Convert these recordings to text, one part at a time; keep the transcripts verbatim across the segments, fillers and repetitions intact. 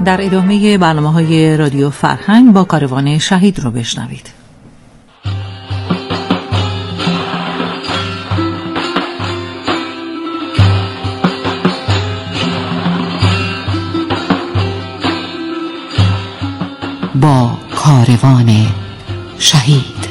در ادامه برنامه‌های رادیو فرهنگ با کاروان شهید رو بشنوید. با کاروان شهید.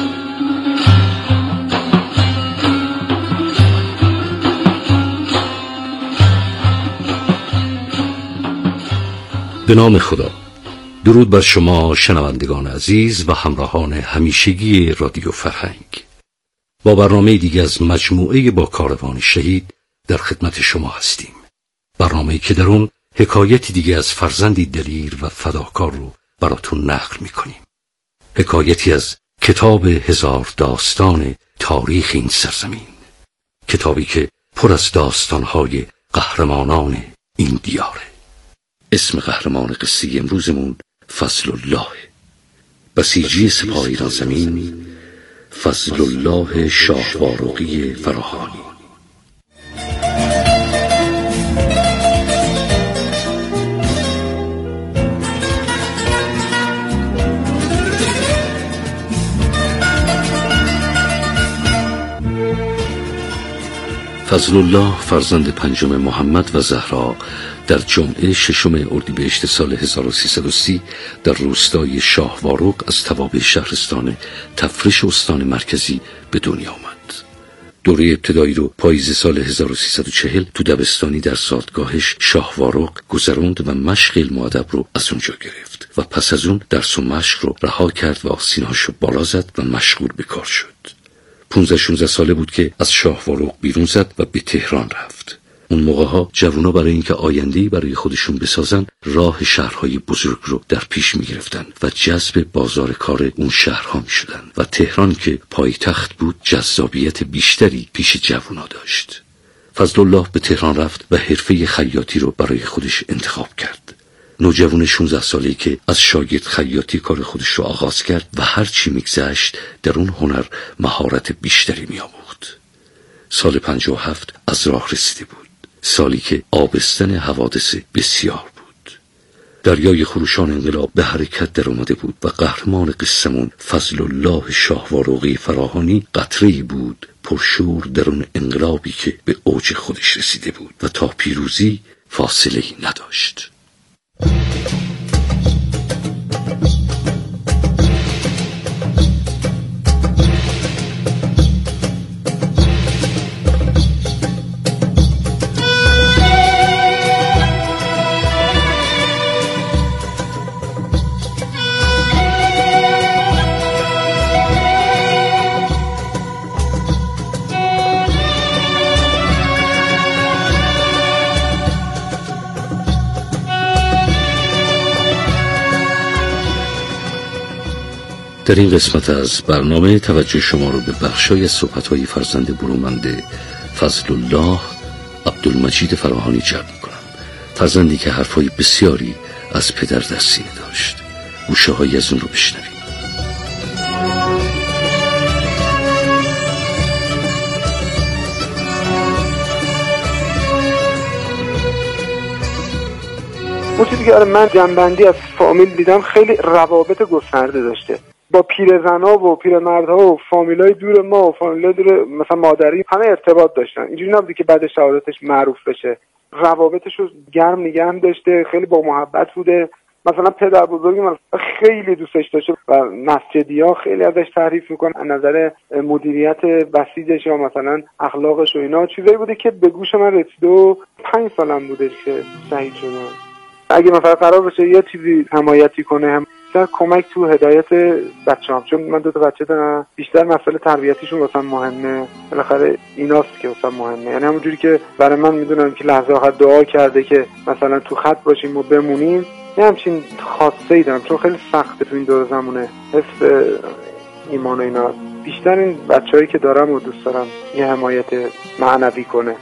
به نام خدا. درود بر شما شنوندگان عزیز و همراهان همیشگی رادیو فرهنگ. با برنامه دیگه از مجموعه با کاروان شهید در خدمت شما هستیم. برنامه‌ای که در اون حکایتی دیگه از فرزندی دلیر و فداکار رو براتون نقل می‌کنیم. حکایتی از کتاب هزار داستان تاریخ این سرزمین. کتابی که پر از داستان‌های قهرمانان این دیاره. اسم قهرمان قصه امروزمون فضل الله، بسیجی سپاه ایران زمین، فضل الله شاهوارقی فراهانی. فضل الله فرزند پنجم محمد و زهرا در جمعه ششم اردیبهشت سال هزار و سیصد و سی در روستای شاهوارق از توابع شهرستان تفرش استان مرکزی به دنیا آمد. دوره ابتدایی رو پاییز سال هزار و سیصد و چهل تو دبستانی در زادگاهش شاهوارق گذروند و مشق علم و ادب رو از اونجا گرفت و پس از اون درس و مشق رو رها کرد و آستینه‌اشو بالا زد و مشغول به کار شد. پانزده شانزده ساله بود که از شاهوارق بیرون زد و به تهران رفت. اون موقع ها جوونا برای اینکه آینده‌ای برای خودشون بسازن راه شهرهای بزرگ رو در پیش می گرفتن و جذب بازار کار اون شهرها می شدن و تهران که پایتخت بود جذابیت بیشتری پیش جوونا داشت. فضل الله به تهران رفت و حرفه خیاطی رو برای خودش انتخاب کرد. نوجوان شانزده ساله‌ای که از شاگرد خیاطی کار خودش رو آغاز کرد و هر چی می‌گذشت در اون هنر مهارت بیشتری می‌آموخت. سال پنجاه و هفت از راه رسیده بود. سالی که آبستن حوادث بسیار بود. دریای خروشان انقلاب به حرکت در آمده بود و قهرمان قصه‌مون فضل الله شاهوارقی فراهانی قطره‌ای بود پرشور در اون انقلابی که به اوج خودش رسیده بود و تا پیروزی فاصله‌ای نداشت. در این قسمت از برنامه توجه شما رو به بخشای از صحبت‌های فرزند برومند فضل الله عبدالمجید فراهانی جلب می‌کنم. فرزندی که حرفای بسیاری از پدر در سینه داشت. گوشه‌هایی از اون رو بشنوید. اون چیزی که من جنبندی از فامیل دیدم خیلی روابط گسترده داشته با پیرزنا و پیرمردها و فامیلای دور ما و فامیلای دور مثلا مادری، همه ارتباط داشتن. اینجوری نبوده که بعد شهادتش معروف بشه. روابطش رو گرم نگه داشته، خیلی با محبت بوده. مثلا پدر بزرگی من خیلی دوستش داشته و مسجدی‌ها خیلی ازش تعریف میکنن از نظر مدیریت بسیجش یا مثلا اخلاقش و اینا. چیزایی بوده که به گوش من رسید و پنج سالم بودش که شهید شدم. اگه مثلا قرار بشه یه چیزی حمایتی کنه هم بیشتر کمک تو هدایت بچه‌ام، چون من دو تا بچه دارم، بیشتر مسئله تربیتیشون واسم مهمه. بالاخره ایناست که واسم مهمه. یعنی همونجوری که برای من میدونم که لحظه آخر دعا کرده که مثلا تو خط باشیم و بمونیم، یه همچین خاصه‌ای دارم، چون خیلی سخته تو این دور زمونه حس ایمان و اینا. بیشتر این بچه‌هایی که دارم و دوست دارم یه حمایت معنوی کنه.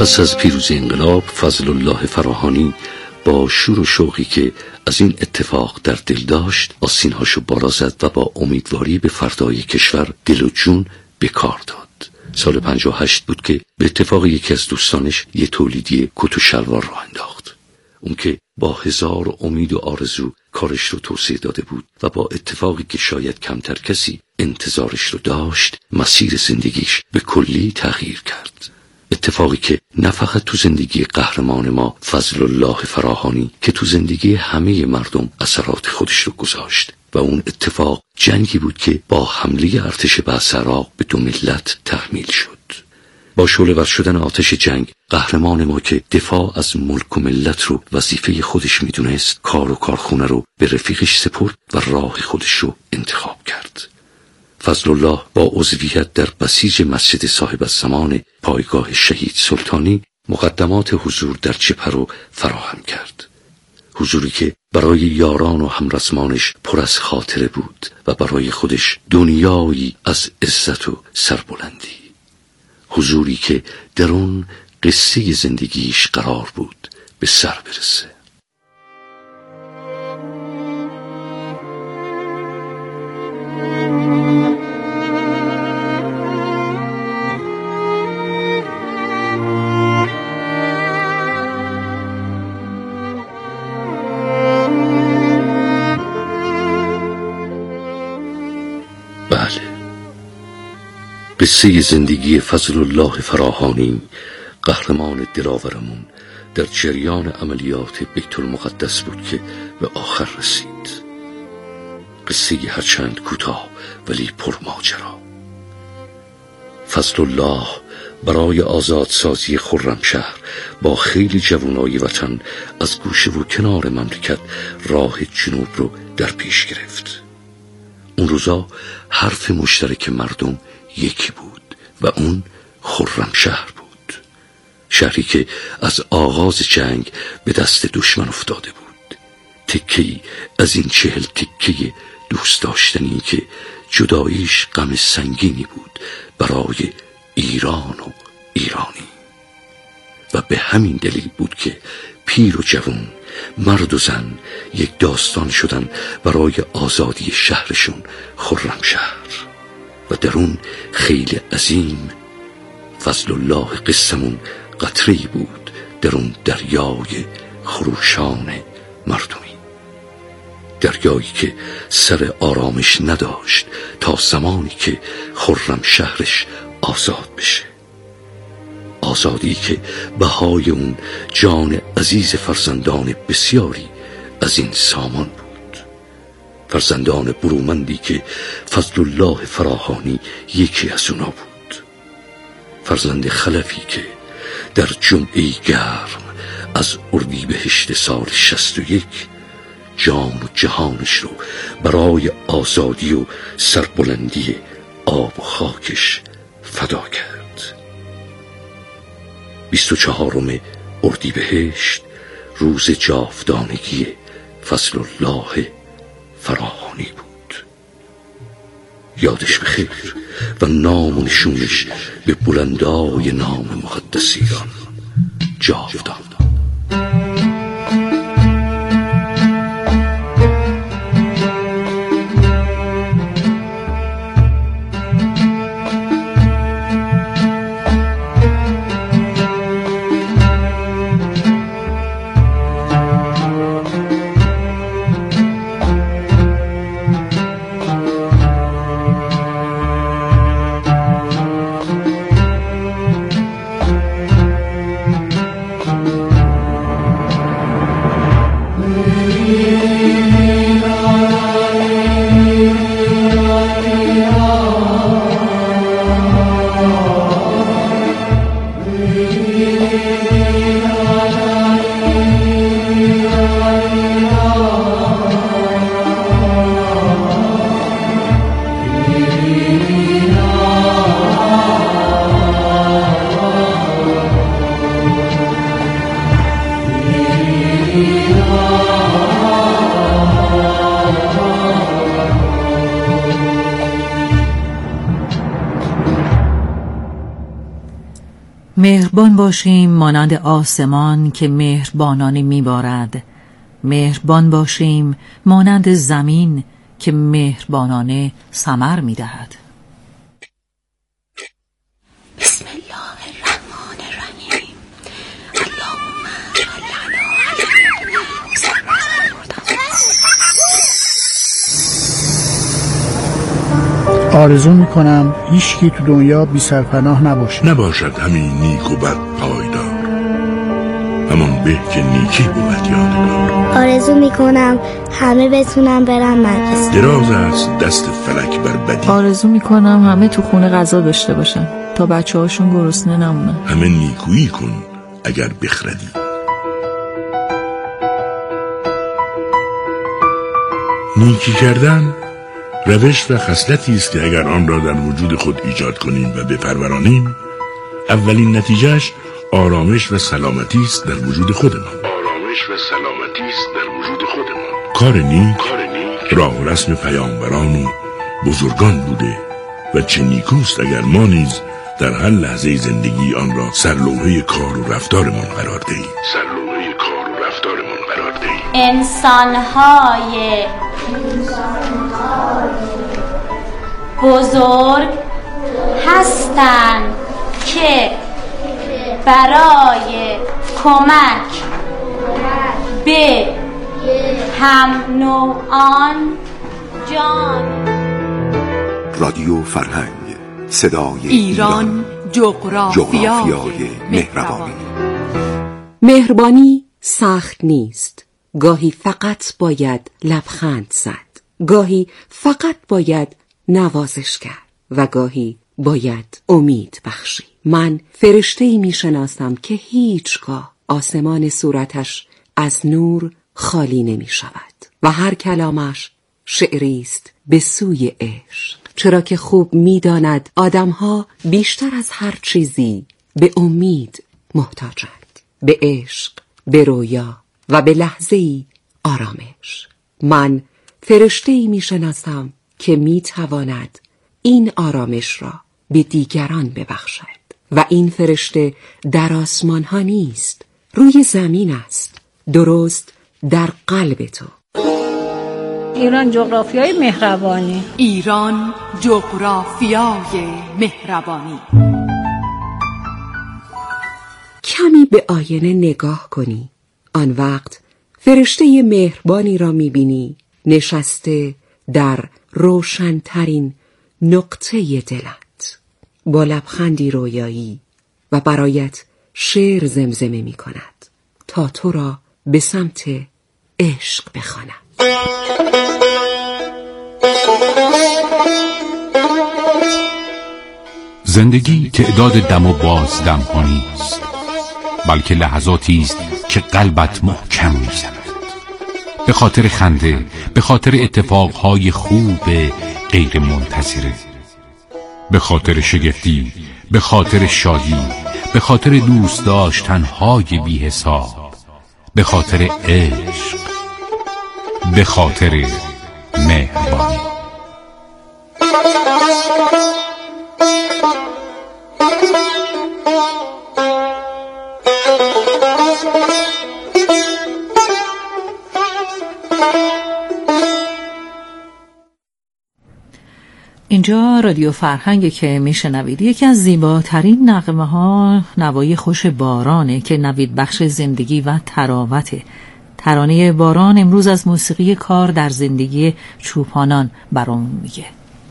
پس از پیروزی انقلاب، فضل الله فراهانی با شور و شوقی که از این اتفاق در دل داشت آستین‌هاشو بالا زد و با امیدواری به فردای کشور دل و جون به کار داد. سال پنجاه و هشت بود که به اتفاق یکی از دوستانش یه تولیدی کت و شلوار راه انداخت. اون که با هزار امید و آرزو کارش رو توسعه داده بود و با اتفاقی که شاید کمتر کسی انتظارش رو داشت، مسیر زندگیش به کلی تغییر کرد. اتفاقی که نه فقط تو زندگی قهرمان ما فضل الله فراهانی که تو زندگی همه مردم اثرات خودش رو گذاشت و اون اتفاق جنگی بود که با حمله ارتش به عراق به دو ملت تحمیل شد. با شعله‌ور شدن آتش جنگ قهرمان ما که دفاع از ملک و ملت رو وظیفه خودش میدونست، کار و کارخونه رو به رفیقش سپرد و راه خودش رو انتخاب کرد. فضل الله با عضویت در بسیج مسجد صاحب الزمان پایگاه شهید سلطانی مقدمات حضور در جبهه رو فراهم کرد. حضوری که برای یاران و همرسمانش پر از خاطره بود و برای خودش دنیایی از عزت و سربلندی. حضوری که در اون قصه زندگیش قرار بود به سر برسه. بله، قصه زندگی فضل الله فراهانی، قهرمان دلاورمون، در جریان عملیات بیت المقدس بود که به آخر رسید. قصه هرچند کوتاه ولی پرماجرا. فضل الله برای آزادسازی خرمشهر با خیلی جوانای وطن از گوشه و کنار مملکت راه جنوب رو در پیش گرفت. اون روزا حرف مشترک مردم یکی بود و اون خرمشهر بود. شهری که از آغاز جنگ به دست دشمن افتاده بود. تکه‌ای از این چهل تکه دوست داشتنی که جداییش غم سنگینی بود برای ایران و ایرانی. و به همین دلیل بود که پیر و جوان، مرد و زن یک داستان شدن برای آزادی شهرشون خرمشهر. و در اون خیلی عظیم فضل الله قسمون قطره‌ای بود در اون دریای خروشان مردمی. دریایی که سر آرامش نداشت تا زمانی که خرم شهرش آزاد بشه. آزادی که بهای اون جان عزیز فرزندان بسیاری از این سامان بود. فرزندان برومندی که فضل الله فراهانی یکی از اونا بود. فرزند خلفی که در جمعه گرم از اردیبهشت سال شصت و یک جان و جهانش رو برای آزادی و سربلندی آب و خاکش فدا کرد. بیست و چهارم اردیبهشت روز جاودانگی فضل الله فراهانی بود. یادش بخیر و نام و نشونش به بلندای نام مقدس ایران جاودان. مهربان باشیم مانند آسمان که مهربانانه میبارد. مهربان باشیم مانند زمین که مهربانانه ثمر میدهد. بسم الله الرحمن الرحیم. اللهم صل علی آرزو میکنم هیچکی تو دنیا بی سرپناه نباشه. نباشد همین نیک و بد پایدار، همان به که نیکی بود یادگار. آرزو میکنم همه بتونم برم مدرسه. دراز است دست فلک بر بدی. آرزو میکنم همه تو خونه غذا داشته باشن تا بچه هاشون گرسنه نمونن. همه نیکویی کن اگر بخردی. نیکی کردن روش و خصلتی است که اگر آن را در وجود خود ایجاد کنیم و بپرورانیم، اولین نتیجهش آرامش و سلامتی است در وجود خودمان. آرامش و سلامتی است در وجود خودمان. کار نیک راه و رسم پیامبران و بزرگان بوده و چه نیکوست اگر ما نیز در هر لحظه زندگی آن را سرلوحه کار و رفتارمان قرار دهیم. سرلوحه کار و رفتارمان قرار دهیم. انسان‌های بزرگ هستند که برای کمک به هم نوعان جان. رادیو فرهنگ، صدای ایران، جغرافیای مهربانی. مهربانی سخت نیست. گاهی فقط باید لبخند زد، گاهی فقط باید نوازش کرد و گاهی باید امید بخشی. من فرشته‌ای میشناسم که هیچگاه آسمان صورتش از نور خالی نمی شود و هر کلامش شعری است به سوی عشق، چرا که خوب می‌داند آدم‌ها بیشتر از هر چیزی به امید محتاجند، به عشق، به رویا و به لحظه‌ای آرامش. من فرشته‌ای می‌شناسم که می‌تواند این آرامش را به دیگران ببخشد و این فرشته در آسمان ها نیست، روی زمین است، درست در قلب تو. ایران جغرافیای مهربانی. ایران جغرافیای مهربانی. کمی به آینه نگاه کنی، آن وقت فرشته مهربانی را می‌بینی نشسته در روشن‌ترین نقطه دلت با لبخندی رویایی و برایت شعر زمزمه می کند تا تو را به سمت عشق بخواند. زندگی تعداد دم و بازدم ها نیست، بلکه لحظاتی است که قلبت محکم می زند. به خاطر خنده، به خاطر اتفاقهای خوب غیر منتظره، به خاطر شگفتی، به خاطر شادی، به خاطر دوست داشتنهای بی حساب، به خاطر عشق، به خاطر مهربانی. اینجا رادیو فرهنگ که میشنوید یکی از زیباترین نغمه ها نوای خوش بارانه که نوید بخش زندگی و تراوته. ترانه باران امروز از موسیقی کار در زندگی چوپانان برامون میگه.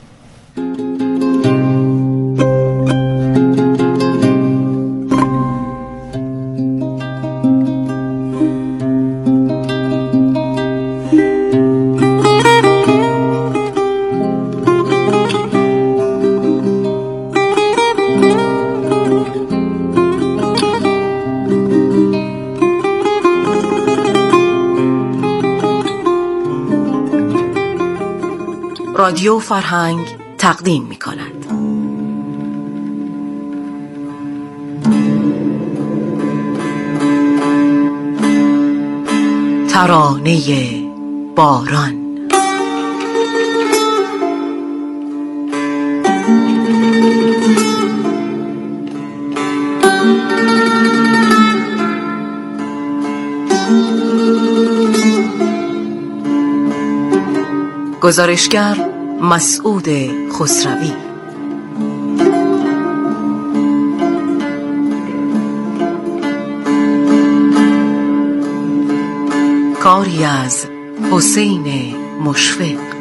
رادیو فرهنگ تقدیم می کند ترانه باران. گزارشگر مسعود خسروی. کاری از حسین مشفق.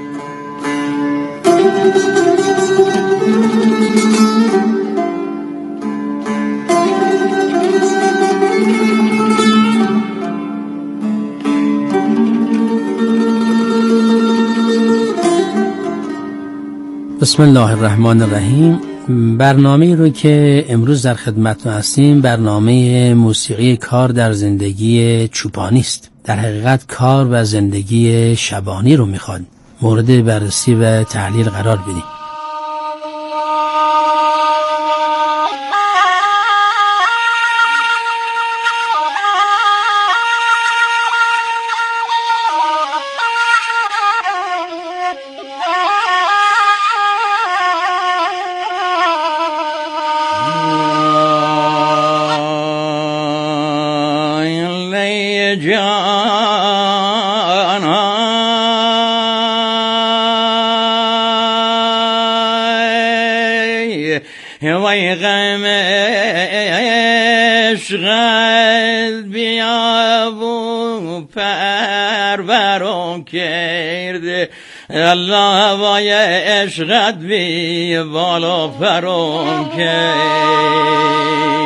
بسم الله الرحمن الرحیم. برنامه رو که امروز در خدمتتون هستیم برنامه موسیقی کار در زندگی چوپانی است. در حقیقت کار و زندگی شبانی رو میخواد مورد بررسی و تحلیل قرار بدیم. وای غم عشقت بیا و پرورم کرد الله وای عشقت بیا بالا پرم کرد.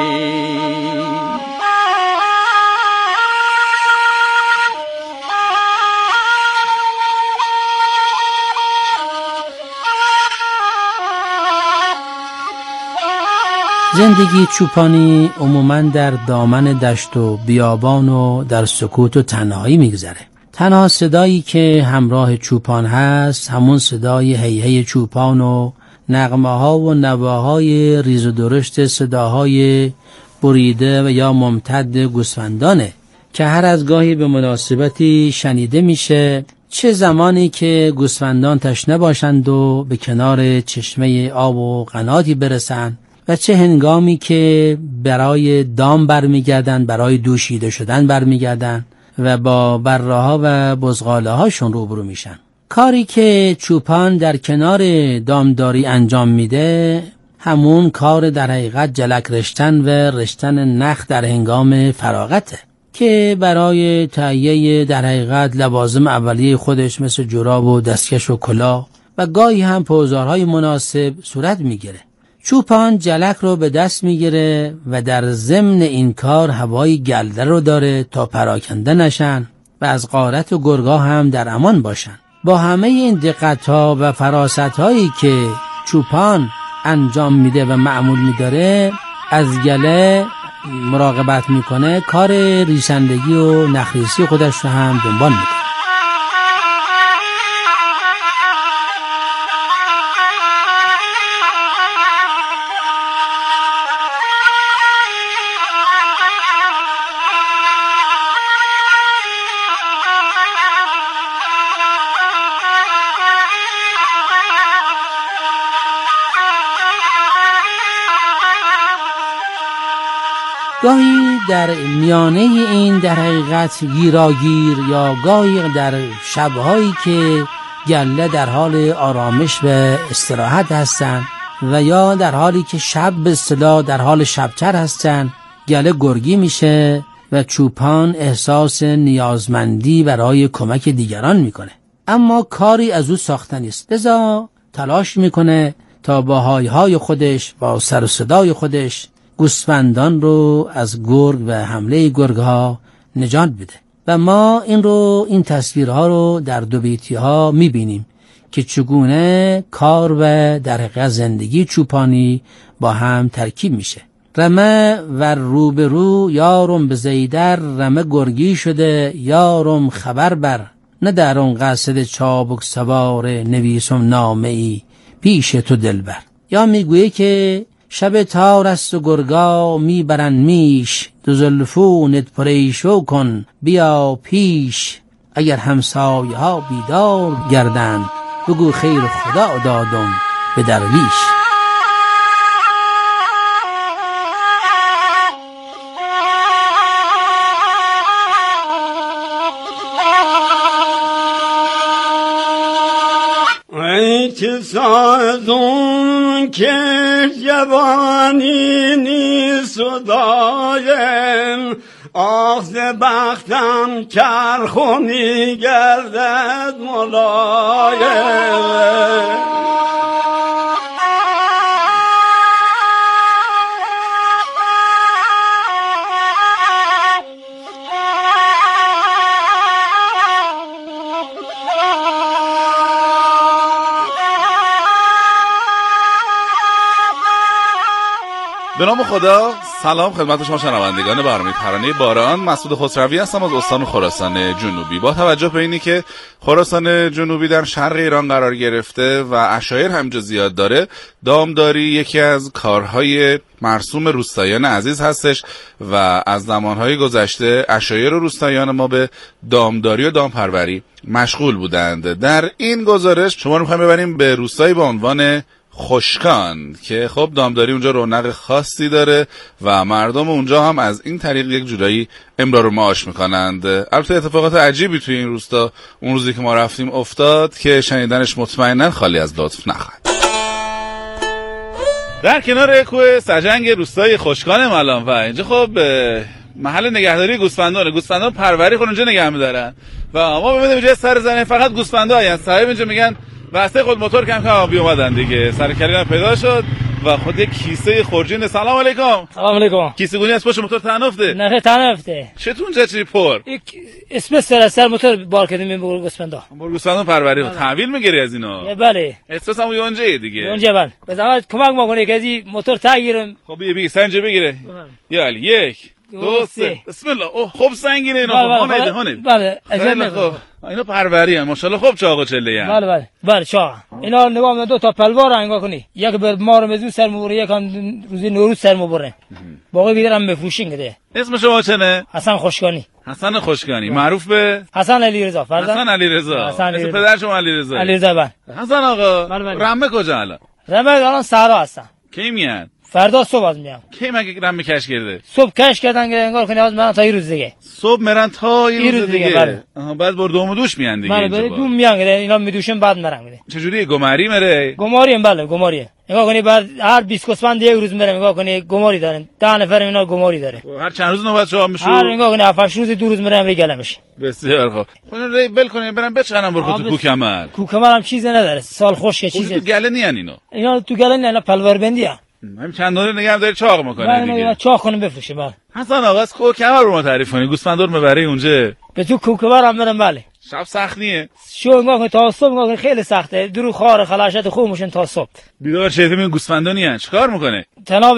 زندگی چوپانی عموماً در دامن دشت و بیابان و در سکوت و تنهایی میگذره. تنها صدایی که همراه چوپان هست همون صدای هیهی چوپان و نغمه ها و نواهای ریز و درشت صداهای بریده و یا ممتد گوسفندانه که هر از گاهی به مناسبتی شنیده میشه، چه زمانی که گوسفندان تشنه باشند و به کنار چشمه آب و قناتی برسند و چه هنگامی که برای دام برمیگردن، برای دوشیده شدن برمیگردن و با بره ها و بزغاله هاشون روبرو میشن. کاری که چوپان در کنار دامداری انجام میده همون کار در حقیقت جلک رشتن و رشتن نخ در هنگام فراغته که برای تهیه در حقیقت لوازم اولیه خودش مثل جوراب و دستکش و کلاه و گاهی هم پوزارهای مناسب صورت میگیره. چوپان جلک رو به دست میگیره و در ضمن این کار هوای گلده رو داره تا پراکنده نشن و از غارت و گرگا هم در امان باشن. با همه این دقت‌ها و فراست‌هایی که چوپان انجام میده و معمول میداره، از گله مراقبت میکنه، کار ریسندگی و نخریسی خودش رو هم دنبال میکنه. گاهی در میانه این در حقیقت گیراگیر یا گاهی در شبهایی که گله در حال آرامش و استراحت هستند و یا در حالی که شب به اصطلاح در حال شبچر هستند، گله گرگی میشه و چوپان احساس نیازمندی برای کمک دیگران میکنه، اما کاری از او ساخته نیست. لذا تلاش میکنه تا با های های خودش، با سر و صدای خودش گوسفندان رو از گرگ و حمله گرگ ها نجات بده. و ما این رو این تصویرها رو در دو بیتی ها میبینیم که چگونه کار و در حقیقت زندگی چوپانی با هم ترکیب میشه. رمه و روبرو یارم به زیدر، رمه گرگی شده یارم خبر بر، نه در اون قصد چابک سوار نویسم نامه ای پیش تو دلبر. یا میگویه که شب تار است و گرگا میبرن میش، دو زلفونت پریشو کن بیا پیش، اگر همسایه ها بیدار گردن، بگو خیر خدا دادم به درویش. که سازون که جوانی نیست و دایم آخذ بختم چرخونی گردد ملایم. به نام خدا. سلام خدمت شما شنوندگان برنامه ترانه باران. مسعود خسروی هستم از استان خراسان جنوبی. با توجه به اینی که خراسان جنوبی در شرق ایران قرار گرفته و عشایر همجا زیاد داره، دامداری یکی از کارهای مرسوم روستاییان عزیز هستش و از زمانهای گذشته عشایر و روستاییان ما به دامداری و دامپروری مشغول بودند. در این گزارش شما رو می‌خوایم ببریم به روستایی با عنوان خشکان که خب دامداری اونجا رونق خاصی داره و مردم اونجا هم از این طریق یک جورایی امرار معاش میکنند. البته اتفاقات عجیبی توی این روستا اون روزی که ما رفتیم افتاد که شنیدنش مطمئناً خالی از لطف نخواهد. در کنار کوه سجنگ روستای خشکان ملان و اینجا خب محل نگهداری گوسفندان گوسفندان پروری خود اونجا نگه می‌دارن و ما ببینیم اینجا سر زنه فقط گوسفندا هستن. صاحب اینجا میگن واسه خود موتور کم کم آبی اومدن دیگه. سر کلینا پیدا شد و خود یک کیسه خورجین. سلام علیکم. سلام علیکم. کیسه گونی از پشت موتور تنفته؟ نه تنفته. چطور اونجا چی پر؟ یک اسم سر سر موتور بار کردیم این بگو گوسفندا. بگو گوسفندا پروری تحویل میگیری از اینا؟ بله. اسمش هم اونجا دیگه. اونجا بله. بزن کمک ما کنی که از موتور تاگیرم. خب بگی بگی سنج بگیره. یالی یک دو سه بسم الله. اوه خوب سنگینه اینا. خب هنه هنه. بله. اجازه خب اینا پروری ان ماشاءالله. خوب چاق و چله ان. بله بله. بله چاق. اینا نگاه کن دو تا پلوار انگار کنی. یک بر مار مزو سر مبره، یک هم روزی نوروز سر مبره. باقی بیرم بفروشین کده. اسم شما چنه؟ حسن خشکانی. حسن خشکانی معروف به حسن علی رضا. فرزند حسن علی رضا. اسم پدر شما علی رضا. علی رضا بله. حسن آقا رمه کجا الان؟ رمه الان صحرا هستن. کی میاد؟ فردا صبح از میام. کی مگه رمه کش کرده؟ صبح کش کردن که انگار کنی از من تا این روز دیگه. صبح میرن تا این روز, روز دیگه. دیگه. بله. آها بعد بر دوم دوش میان دیگه. بله بله دوم میان که اینا میدوشن بعد میرن دیگه. چه جوری گماری میره؟ گماری بله گماری. نگاه کنی بعد هر بیست گوسفند یک روز میره. نگاه کنی گماری دارن. ده نفر اینا گماری داره. هر چند روز نوبت شما میشه؟ هر نگاه کنی هفت روز دو روز میرن میگلم میشه. بسیار خوب. اون ری بل کنین برن بچنن برخو تو کوکمل. کوکمل هم چیزی نداره. سال خشک چیزی. تو گله نیان اینا. اینا تو گله نه اینا پلوار بندی ها. همین چند دونه نگه هم داری چاق میکنه دیگه. نه چاق کنیم بفروشه بله. حسن آقا از کوکمل رو ما تعریف کنی. گوسفندا رو میبری اونجا. به تو کوکمل هم برم بله. شب سخت نیه. شو نگاه کن تا صبح نگاه کن خیلی سخته. درو خار خلاشت خوب میشن تا صبح. بیدار چه می گوسفندا نیان چیکار میکنه؟ تناب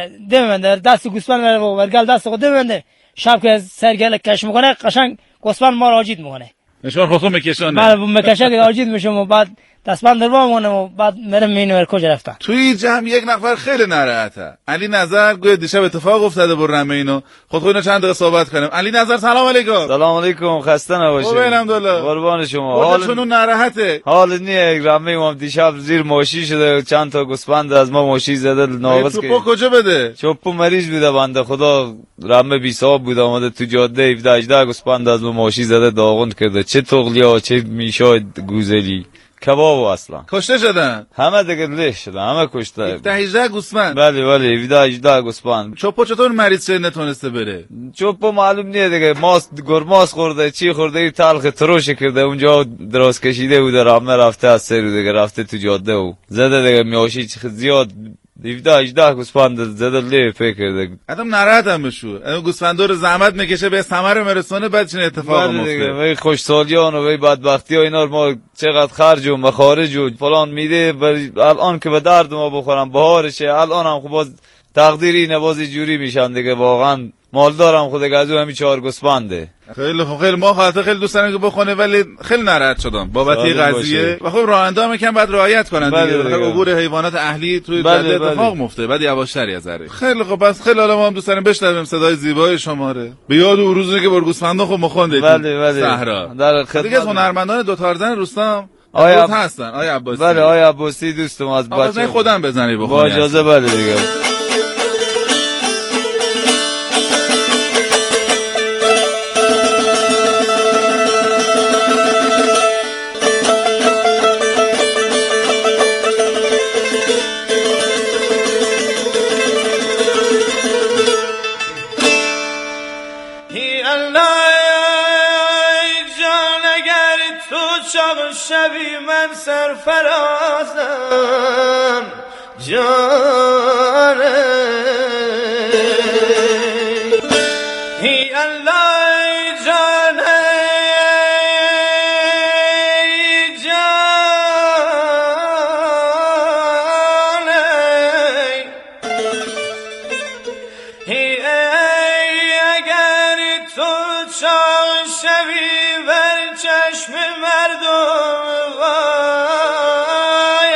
دم در دست گوسفند میره و ورگل دست خود دم شب که سرگل کش میکنه قشنگ گوسفند ما راجید میکنه. نشون خودم میکشونه. بله میکشه که راجید میشم و بعد دستبند دروا میمونه و بعد میرم مینور کجا رفتن. توی جمع یک نفر خیلی ناراحته. علی نظر گویا دیشب اتفاق افتاده برنامه اینو. خود خودنا چند دقیقه صحبت کنیم. علی نظر سلام علیکم. سلام علیکم خسته نباشید. خوبه الحمدلله. قربان شما. حالتون ناراحته؟ حال نیه رمه ما دیشب زیر ماشی شده چند تا گوسفند از ما ماشی زده ناقص که. چوپو کجا بده؟ چوپو مریض بوده بنده خدا رمه بی صاحب بود اومده تو جاده هفده هجده گوسفند از ما ماشی زده داغون کرده. چه تغلیا چه میشای گوزلی. کباب اصلا کشته شدن همه دیگه له شدن همه کشته هفده هجده گوسفند. بله بله هفده هجده گوسفند. چوپو چطور مریض شده نتونسته بره؟ چوپو معلوم نیه دیگه ماست گرماس خورده چی خورده ای تلخ تروش کرده اونجا دراز کشیده بوده رامه رفته از سر دیگه رفته تو جاده و زده دیگه میاشی زیاد هفده هجده گوسفند زده لی فکر دیگه آدم ناراحت هم بشو. اون گوسفندا رو زحمت میکشه به ثمر مرسونه بعد چه اتفاقی میفته؟ وای خوشسالیان و وای بدبختی ها اینا ما چقدر خرج و مخارج و فلان میده الان که به درد ما بخورم بهارشه الان هم خب باز تقدیر اینه باز جوری میشن دیگه واقعا مالدارم خود دیگه از همین چهار گوسفنده. خیلی خوب خیلی ما خاطر خیلی دوست دارم که بخونه ولی خیلی ناراحت شدم بابت این قضیه و خب راننده هم یکم بعد رعایت کنن دیگه. بله عبور حیوانات اهلی توی بله جاده اتفاق بله. مفته بعد یواشتری از ذره. خیلی خوب بس خیلی حالا ما هم دوست داریم بشنویم صدای زیبای شما رو. به یاد اون روزی که برگوسفندا خب مخوندید. بله بله صحرا. در خدمت دیگه از هنرمندان دو تارزن روستام آیا هستن آیا عباسی. بله آیا عباسی دوستم از بچه خودم بزنی بخونی. با اجازه بله دیگه. بر سرفرازم جانه ای الله جانه جانه ای اگر تو چاق شوی بر چشم مردم وای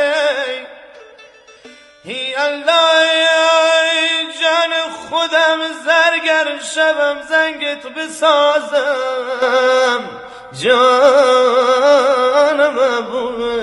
ای الله جان خودم زرگر شبم زنگت بسازم جانم ابوه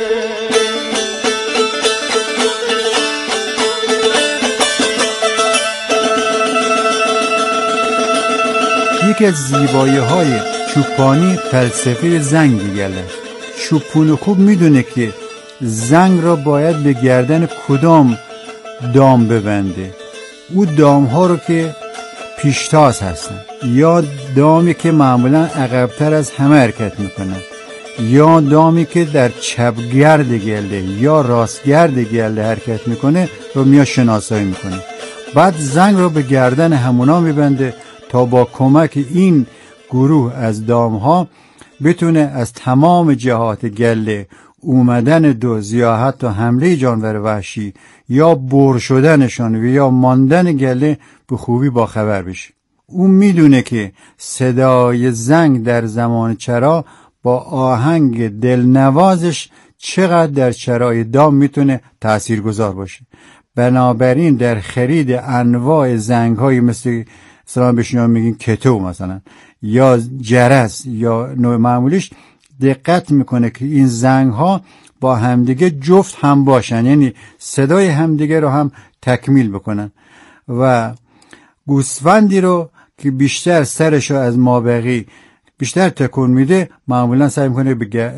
یکی از زیبایی های چوپانی فلسفه زنگ گله. چوپون خوب میدونه که زنگ را باید به گردن کدام دام ببنده. او دام ها رو که پیشتاز هستن یا دامی که معمولا عقبتر از همه حرکت میکنن یا دامی که در چپگرد گله یا راستگرد گله حرکت میکنه رو میاد شناسایی میکنه. بعد زنگ رو به گردن همونا میبنده تا با کمک این گروه از دامها بتونه از تمام جهات گله اومدن دوز یا حتی حمله جانور وحشی یا بر شدنشان و یا ماندن گله به خوبی با خبر بشه. اون میدونه که صدای زنگ در زمان چرا با آهنگ دلنوازش چقدر در چرای دام میتونه تاثیرگذار باشه. بنابراین در خرید انواع زنگ های مثل سلام بشنیم میگین کتو مثلا یا جرس یا نوع معمولیش دقت میکنه که این زنگ ها با همدیگه جفت هم باشن، یعنی صدای همدیگه رو هم تکمیل بکنن و گوسفندی رو که بیشتر سرش رو از مابقی بیشتر تکون میده معمولا سعی میکنه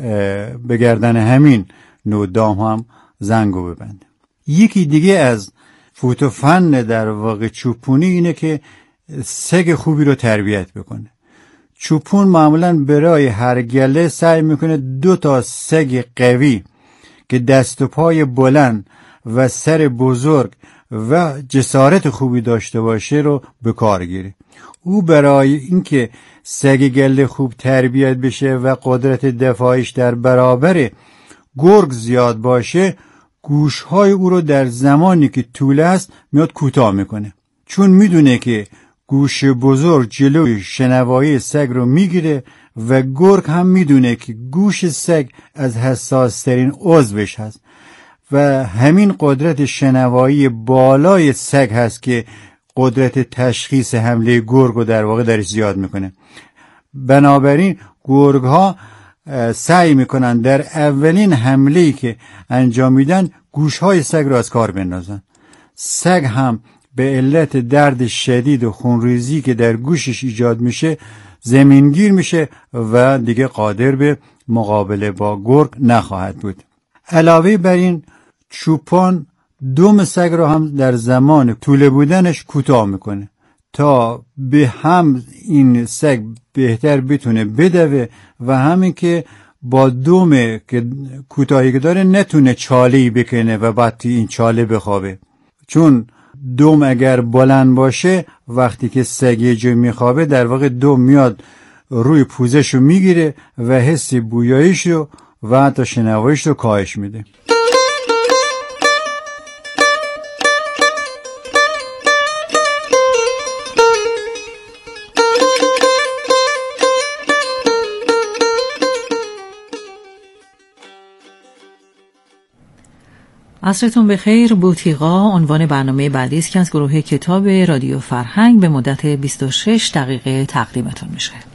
به گردن همین نوع دام هم زنگو ببنده. یکی دیگه از فوت و فن در واقع چوپونی اینه که سگ خوبی رو تربیت بکنه. چوپون معمولا برای هر گله سعی میکنه دو تا سگ قوی که دست و پای بلند و سر بزرگ و جسارت خوبی داشته باشه رو به کار گیره. او برای اینکه سگ گله خوب تربیت بشه و قدرت دفاعیش در برابر گرگ زیاد باشه گوشهای او رو در زمانی که طوله است میاد کوتاه میکنه، چون میدونه که گوش بزرگ جلوی شنوایی سگ رو میگیره و گرگ هم میدونه که گوش سگ از حساس ترین عضوش هست و همین قدرت شنوایی بالای سگ هست که قدرت تشخیص حمله گرگ رو در واقع درش زیاد میکنه. بنابراین گرگ ها سعی میکنن در اولین حمله‌ای که انجام میدن گوشهای سگ رو از کار بندازن. سگ هم به علت درد شدید و خونریزی که در گوشش ایجاد میشه زمینگیر میشه و دیگه قادر به مقابله با گرگ نخواهد بود. علاوه بر این چوپان دم سگ رو هم در زمان طوله بودنش کوتاه میکنه تا به هم این سگ بهتر بتونه بدوه و همین که با دم که کوتاهی که داره نتونه چاله‌ای بکنه و بعد توی این چاله بخوابه. چون دم اگر بلند باشه وقتی که سگ یه جای میخوابه در واقع دم میاد روی پوزش رو میگیره و حس بویاییش رو و حتی شنواییش رو کاهش میده. عصرتون بخیر. بوتیقا عنوان برنامه بعدی است که از گروه کتاب رادیو فرهنگ به مدت بیست و شش دقیقه تقدیمتون میشه.